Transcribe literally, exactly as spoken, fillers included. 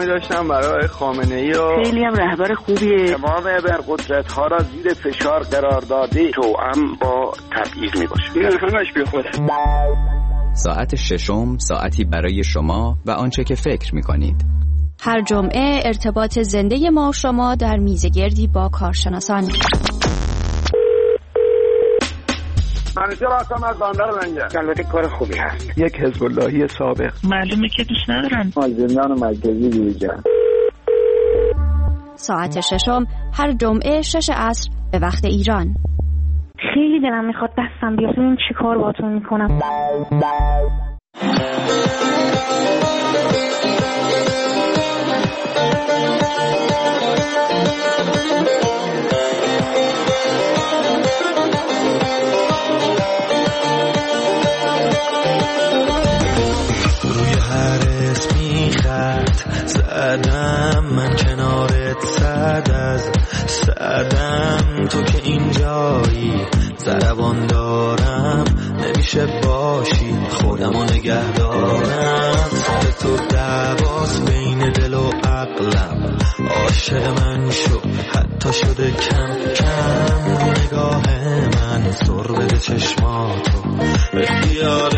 احترامی داشتم برای خامنه‌ای و خیلی هم رهبر خوبیه. تمام ابرقدرت‌ها را زیر فشار قرار داده توأم با تبعیض میباشه. این همش بیخوده. ساعت ششم، ساعتی برای شما و آنچه که فکر می‌کنید. هر جمعه ارتباط زنده ما و شما در میزگردی با کارشناسان. منیجر هستم از بندر لنگر. البته کار خوبی هست. یک حزب اللهی سابق. معلومه که دوست ندارن. زندان مرکزی بیرجن. ساعت ششم هر جمعه شش عصر به وقت ایران. خیلی دلم میخواد دستم بیاد ببینم چی کار باهاتون میکنم. روی هر اسمی خط زدم من کنارت صد از صدم تو که اینجایی ضربان دارم نمیشه باشی خودمو نگه دارم سر تو دعواست بین دل و عقلم عاشق من شو حتی شده کم کم نگاه من سر بده چشماتو اختیار